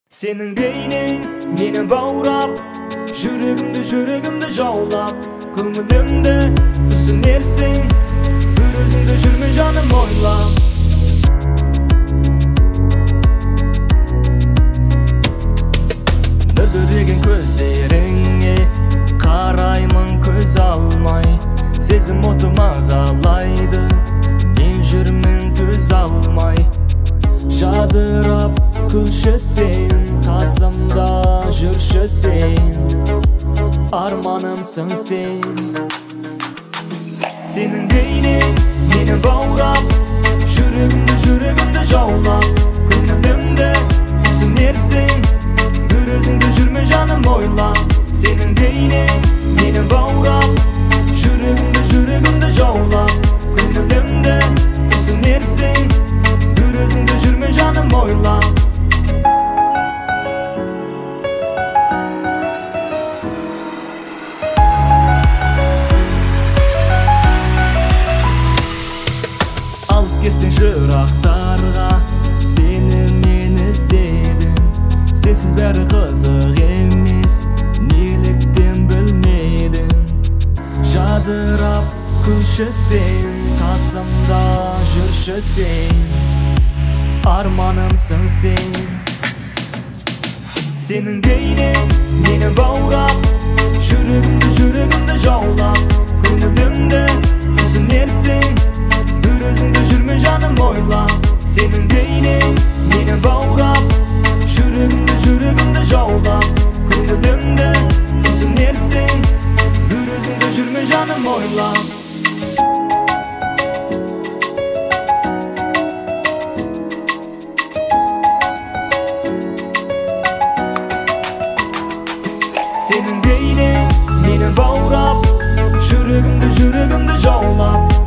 Senin beynin meni bağırap, Жүрегімді жаулап, көңілімді түсінерсің, бір өзіңді жүрме жаным ойлап. Мөлдіреген көздеріңе қараймын көз алмай, сезім отым азалайды, мен жүрмін төз алмай. Жадырап күлші сен, қасымда жүрші сен, арманымсың сен. Сенің бейнең мені баурап, жүрегімді жаулап, көңілімді түсінерсің, бір өзіңді жүрме жаным ойлап. Сенің бейнең мені баурап, жүрегімді жаулап, көңілімді түсінерсің, бір өзіңді жүрме жаным ойлап. Кетсең жырақтарға, сені мен іздедім. Сенсіз бәрі қызық емес, неліктен білмедім. Жадырап күлші сен, қасымда жүрші сен, арманымсың сен. Сенің бейнең мені баурап, жүрегімді жаулап, көңілімді түсінерсің, бір өзіңді жүрме жаным ойлап. Сенің бейнең мені баурап, жүрегімді жаулап, көңілімді түсінерсің, бір өзіңді жүрме жаным ойлап. Senin beynin meni bağırap, жүрегімді жаулап,